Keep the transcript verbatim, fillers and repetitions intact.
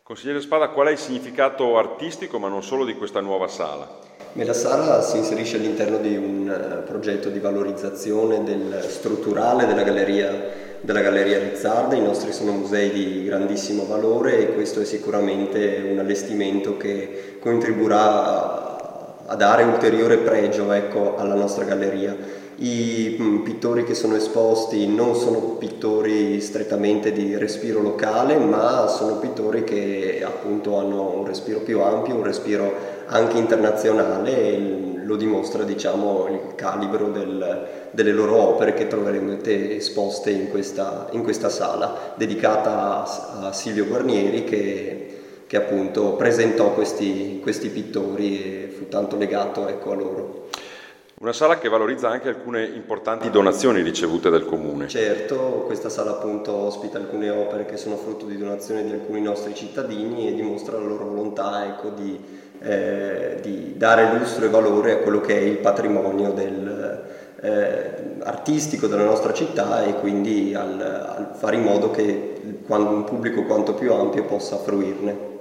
Consigliere Spada, qual è il significato artistico, ma non solo, di questa nuova sala? La sala si inserisce all'interno di un progetto di valorizzazione del strutturale della galleria, della Galleria Rizzarda. I nostri sono musei di grandissimo valore e questo è sicuramente un allestimento che contribuirà a dare ulteriore pregio, ecco, alla nostra galleria. I pittori che sono esposti non sono pittori strettamente di respiro locale, ma sono pittori che appunto hanno un respiro più ampio, un respiro anche internazionale, e lo dimostra, diciamo, il calibro del, delle loro opere che troverete esposte in questa, in questa sala dedicata a, a Silvio Guarnieri, che, che appunto presentò questi, questi pittori e fu tanto legato, ecco, a loro. Una sala che valorizza anche alcune importanti donazioni ricevute dal Comune. Certo, questa sala appunto ospita alcune opere che sono frutto di donazioni di alcuni nostri cittadini e dimostra la loro volontà, ecco, di, eh, di dare lustro e valore a quello che è il patrimonio del, eh, artistico della nostra città, e quindi al, al fare in modo che un pubblico quanto più ampio possa fruirne.